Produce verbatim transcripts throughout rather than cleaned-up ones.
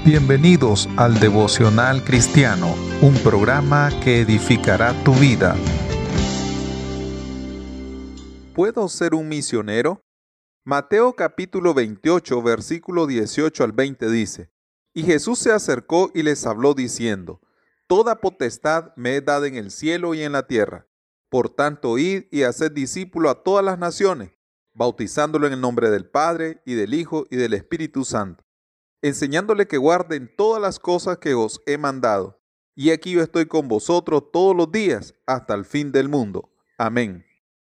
Bienvenidos al Devocional Cristiano, un programa que edificará tu vida. ¿Puedo ser un misionero? Mateo capítulo veintiocho, versículo dieciocho al veinte dice: Y Jesús se acercó y les habló diciendo: Toda potestad me es dada en el cielo y en la tierra. Por tanto, id y haced discípulo a todas las naciones, bautizándolo en el nombre del Padre, y del Hijo, y del Espíritu Santo, enseñándole que guarden todas las cosas que os he mandado. Y aquí yo estoy con vosotros todos los días, hasta el fin del mundo. Amén.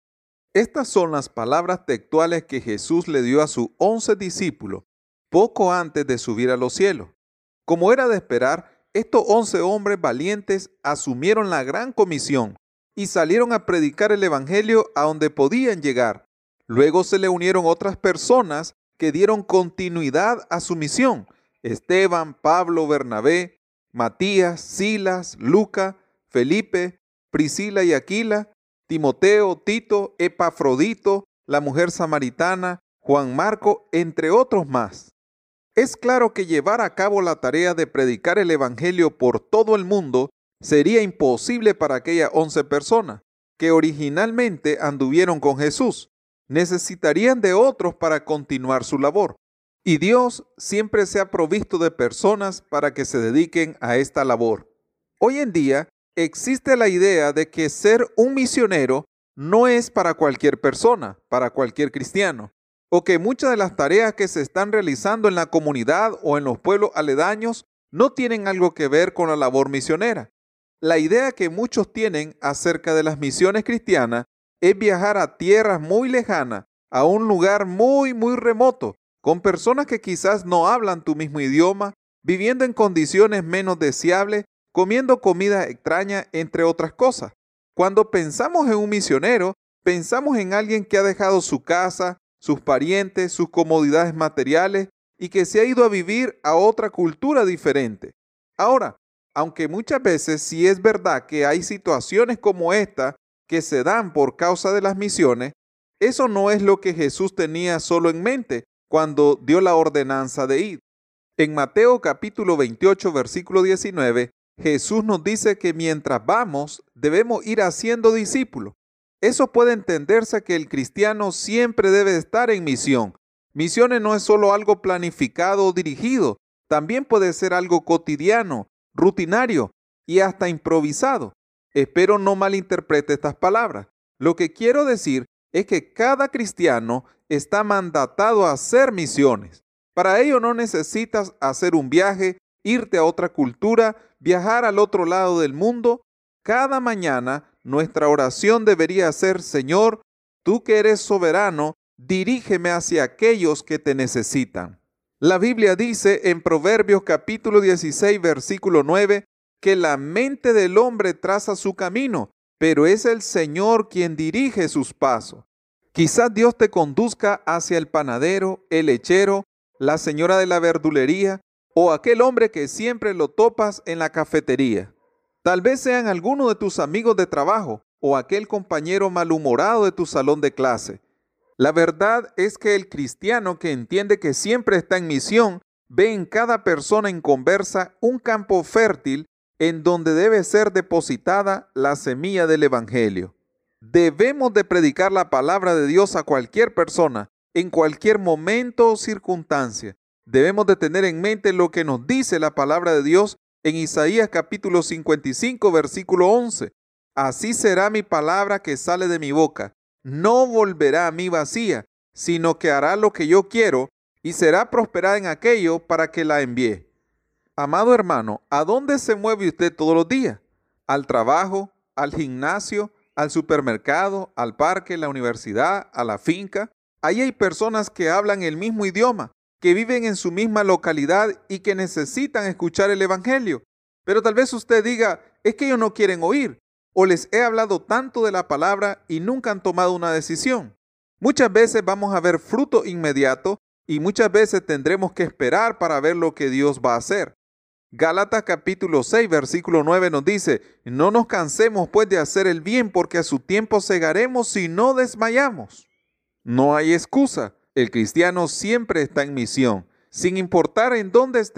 Estas son las palabras textuales que Jesús le dio a sus once discípulos poco antes de subir a los cielos. Como era de esperar, estos once hombres valientes asumieron la gran comisión y salieron a predicar el evangelio a donde podían llegar. Luego se le unieron otras personas que dieron continuidad a su misión: Esteban, Pablo, Bernabé, Matías, Silas, Lucas, Felipe, Priscila y Aquila, Timoteo, Tito, Epafrodito, la mujer samaritana, Juan Marco, entre otros más. Es claro que llevar a cabo la tarea de predicar el evangelio por todo el mundo sería imposible para aquellas once personas que originalmente anduvieron con Jesús. Necesitarían de otros para continuar su labor. Y Dios siempre se ha provisto de personas para que se dediquen a esta labor. Hoy en día existe la idea de que ser un misionero no es para cualquier persona, para cualquier cristiano, o que muchas de las tareas que se están realizando en la comunidad o en los pueblos aledaños no tienen algo que ver con la labor misionera. La idea que muchos tienen acerca de las misiones cristianas es viajar a tierras muy lejanas, a un lugar muy, muy remoto, con personas que quizás no hablan tu mismo idioma, viviendo en condiciones menos deseables, comiendo comida extraña, entre otras cosas. Cuando pensamos en un misionero, pensamos en alguien que ha dejado su casa, sus parientes, sus comodidades materiales y que se ha ido a vivir a otra cultura diferente. Ahora, aunque muchas veces sí es verdad que hay situaciones como esta que se dan por causa de las misiones, eso no es lo que Jesús tenía solo en mente cuando dio la ordenanza de ir. En Mateo capítulo veintiocho, versículo diecinueve, Jesús nos dice que mientras vamos, debemos ir haciendo discípulos. Eso puede entenderse que el cristiano siempre debe estar en misión. Misiones no es solo algo planificado o dirigido, también puede ser algo cotidiano, rutinario y hasta improvisado. Espero no malinterprete estas palabras. Lo que quiero decir es que cada cristiano está mandatado a hacer misiones. Para ello no necesitas hacer un viaje, irte a otra cultura, viajar al otro lado del mundo. Cada mañana nuestra oración debería ser: Señor, tú que eres soberano, dirígeme hacia aquellos que te necesitan. La Biblia dice en Proverbios capítulo dieciséis, versículo nueve, que la mente del hombre traza su camino, pero es el Señor quien dirige sus pasos. Quizás Dios te conduzca hacia el panadero, el lechero, la señora de la verdulería o aquel hombre que siempre lo topas en la cafetería. Tal vez sean algunos de tus amigos de trabajo o aquel compañero malhumorado de tu salón de clase. La verdad es que el cristiano que entiende que siempre está en misión ve en cada persona en conversa un campo fértil en donde debe ser depositada la semilla del evangelio. Debemos de predicar la palabra de Dios a cualquier persona, en cualquier momento o circunstancia. Debemos de tener en mente lo que nos dice la palabra de Dios en Isaías capítulo cincuenta y cinco, versículo once. Así será mi palabra que sale de mi boca. No volverá a mí vacía, sino que hará lo que yo quiero y será prosperada en aquello para que la envíe. Amado hermano, ¿a dónde se mueve usted todos los días? ¿Al trabajo, al gimnasio, al supermercado, al parque, la universidad, a la finca? Ahí hay personas que hablan el mismo idioma, que viven en su misma localidad y que necesitan escuchar el evangelio. Pero tal vez usted diga: es que ellos no quieren oír, o les he hablado tanto de la palabra y nunca han tomado una decisión. Muchas veces vamos a ver fruto inmediato y muchas veces tendremos que esperar para ver lo que Dios va a hacer. Gálatas capítulo seis, versículo nueve nos dice: no nos cansemos pues de hacer el bien, porque a su tiempo segaremos si no desmayamos. No hay excusa. El cristiano siempre está en misión. Sin importar en dónde esté,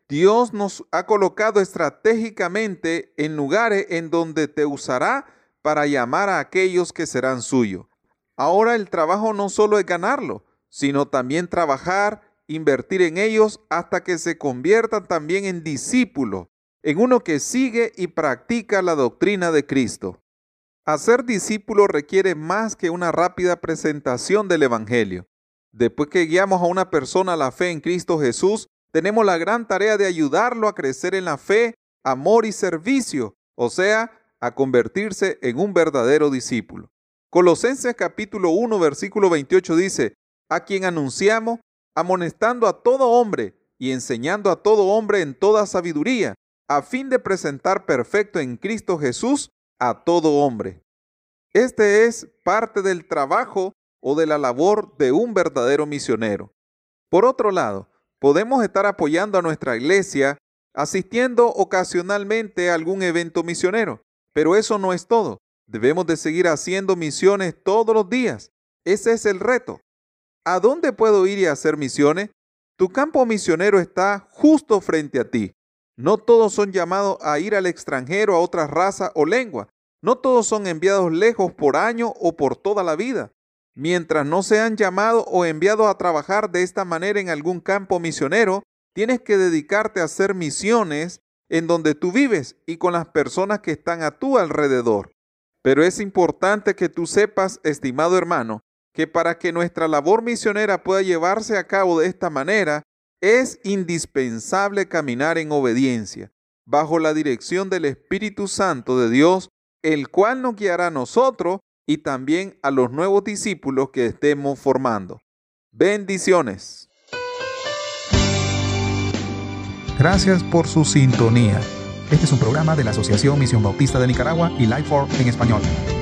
Dios nos ha colocado estratégicamente en lugares en donde te usará para llamar a aquellos que serán suyos. Ahora el trabajo no solo es ganarlo, sino también trabajar, invertir en ellos hasta que se conviertan también en discípulos, en uno que sigue y practica la doctrina de Cristo. Hacer discípulo requiere más que una rápida presentación del Evangelio. Después que guiamos a una persona a la fe en Cristo Jesús, tenemos la gran tarea de ayudarlo a crecer en la fe, amor y servicio, o sea, a convertirse en un verdadero discípulo. Colosenses capítulo uno, versículo veintiocho dice, a quien anunciamos, amonestando a todo hombre y enseñando a todo hombre en toda sabiduría, a fin de presentar perfecto en Cristo Jesús a todo hombre. Este es parte del trabajo o de la labor de un verdadero misionero. Por otro lado, podemos estar apoyando a nuestra iglesia, asistiendo ocasionalmente a algún evento misionero, pero eso no es todo. Debemos de seguir haciendo misiones todos los días. Ese es el reto. ¿A dónde puedo ir y hacer misiones? Tu campo misionero está justo frente a ti. No todos son llamados a ir al extranjero, a otra raza o lengua. No todos son enviados lejos por año o por toda la vida. Mientras no sean llamados o enviados a trabajar de esta manera en algún campo misionero, tienes que dedicarte a hacer misiones en donde tú vives y con las personas que están a tu alrededor. Pero es importante que tú sepas, estimado hermano, que para que nuestra labor misionera pueda llevarse a cabo de esta manera, es indispensable caminar en obediencia, bajo la dirección del Espíritu Santo de Dios, el cual nos guiará a nosotros y también a los nuevos discípulos que estemos formando. Bendiciones. Gracias por su sintonía. Este es un programa de la Asociación Misión Bautista de Nicaragua y Life for en español.